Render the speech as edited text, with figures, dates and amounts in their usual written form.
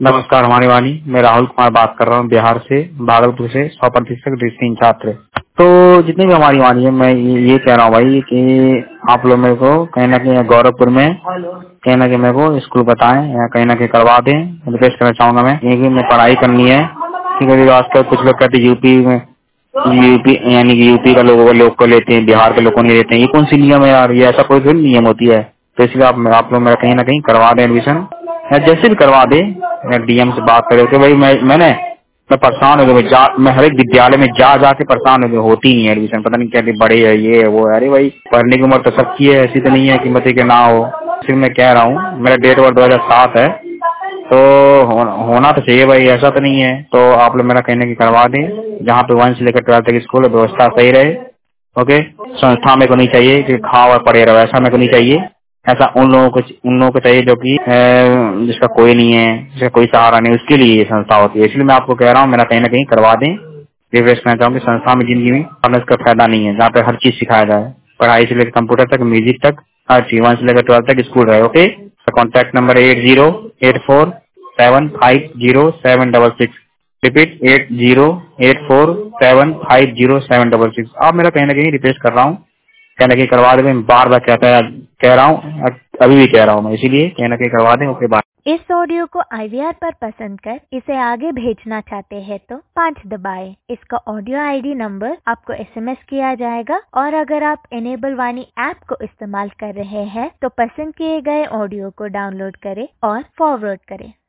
नमस्कार हमारी वाणी, मैं राहुल कुमार बात कर रहा हूँ बिहार से, भागलपुर से 100% डिस्टिंग छात्र। तो जितनी भी हमारी वाणी है, मैं ये कह रहा हूँ भाई कि आप लोग मेरे को कहीं ना कहीं गौरवपुर में कहीं ना कहीं मेरे को स्कूल बताएं या कहीं ना कहीं करवा दें। रिक्वेस्ट करना चाहूंगा मैं, क्योंकि मैं पढ़ाई करनी है। क्योंकि आजकल कुछ लोग कहते यूपी में यानी कि यूपी का लोग को लेते हैं, बिहार के लोग को नहीं लेते हैं। ये कौन सी नियम है यार? ये ऐसा कोई भी नियम होती है? तो इसलिए आप लोग मेरा कहीं ना कहीं करवा दें एडमिशन, या जैसे भी करवा दे। डीएम से बात करे कि भाई मैं परेशान हो गया। मैं हर एक विद्यालय में जा जाके परेशान हो गया, होती नहीं है एडमिशन। पता नहीं क्या बड़े है, ये है वो है। अरे भाई पढ़ने की उम्र तो सबकी है, ऐसी तो नहीं है कि मतलब कि ना हो। फिर मैं कह रहा हूँ, मेरा डेट ऑफ 2007 है, तो होना तो चाहिए भाई, ऐसा तो नहीं है। तो आप लोग मेरा कहने की करवा दें, जहाँ पे 1 से लेकर 12 तक स्कूल व्यवस्था सही रहे। ओके, संस्था में को नहीं चाहिए कि खाओ और पढ़े रहो, ऐसा मेरे को नहीं चाहिए। ऐसा उन लोगों को चाहिए जो कि जिसका कोई नहीं है, जिसका कोई सहारा नहीं, उसके लिए ये संस्था होती है। इसलिए मैं आपको कह रहा हूँ, मेरा कहीं ना कहीं करवा दें। रिक्वेस्ट करना चाहूँगी, संस्था में जिंदगी में पढ़ने का फायदा नहीं है, जहाँ पे हर चीज सिखाया जाए, पढ़ाई से लेकर कंप्यूटर तक, म्यूजिक तक, हर चीज 1 से लेकर 12 तक स्कूल रहे। Okay, contact number 8084750766। रिपीट 8084750766। आप मेरा कहीं ना कहीं रिक्वेस्ट कर रहा हूँ, कहना कहीं करवा दें। मैं बार बार कह रहा हूँ, अभी भी कह रहा हूँ मैं, इसीलिए कहना कहीं करवा दें। Okay, bye. इस ऑडियो को IVR पर पसंद कर इसे आगे भेजना चाहते हैं तो 5 दबाएं। इसका ऑडियो ID नंबर आपको SMS किया जाएगा, और अगर आप इनेबल वाणी ऐप को इस्तेमाल कर रहे हैं तो पसंद किए गए ऑडियो को डाउनलोड करें और फॉरवर्ड करें।